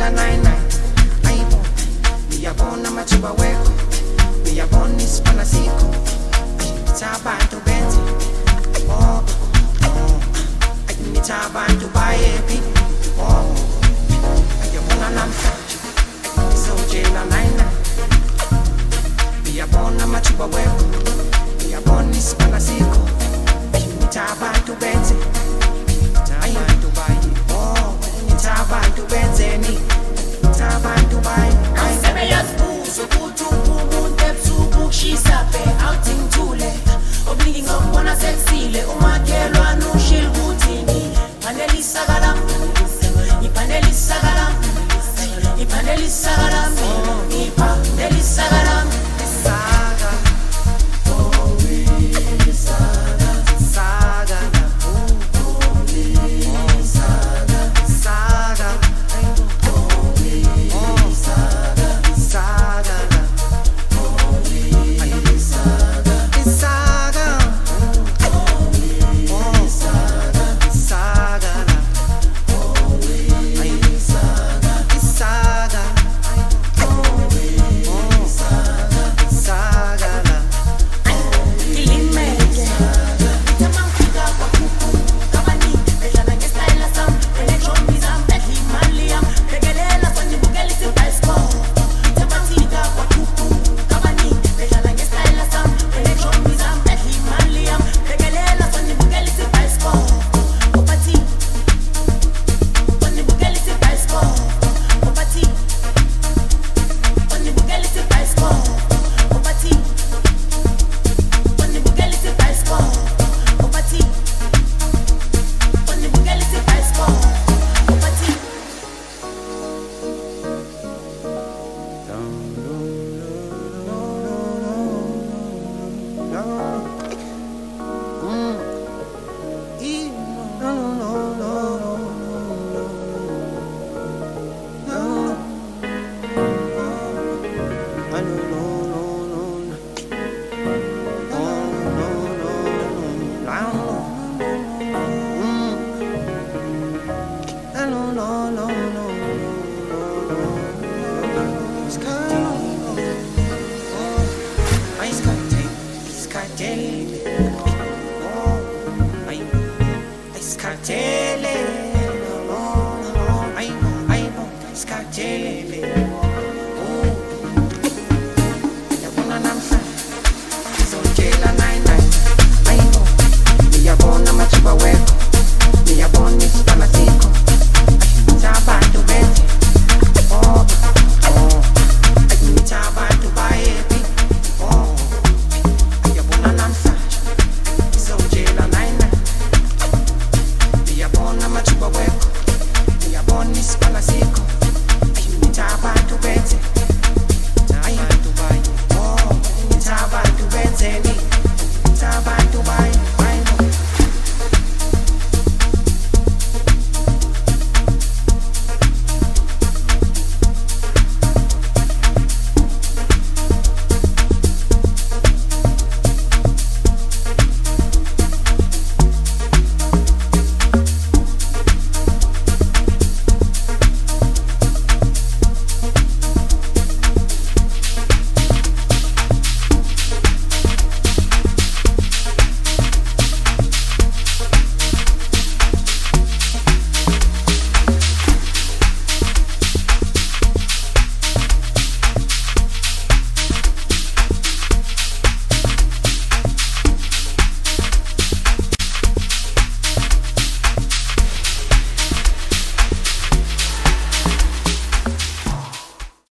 Sizojela 99 ayibo ngiyabona amathuba wekho ngiyabona isibona sikho abantu benzi ngithi abantu bayephi ngiyabona namhlanje sizojela 99 ngiyabona amathuba wekho ngiyabona isibona sikho ngithi abantu benzi abantu bayi ngithi abantu benzeni ngithi abantu bayi asebeyazibuza ukuthi umuntu ebusuku kushisa bhe awuthingithule obuningi ngokubona sekusile umakhelwane ushila ukuthini panelisa kalam ipanelisa kalam ipanelisa kalam ipanelisa kalam saga saga no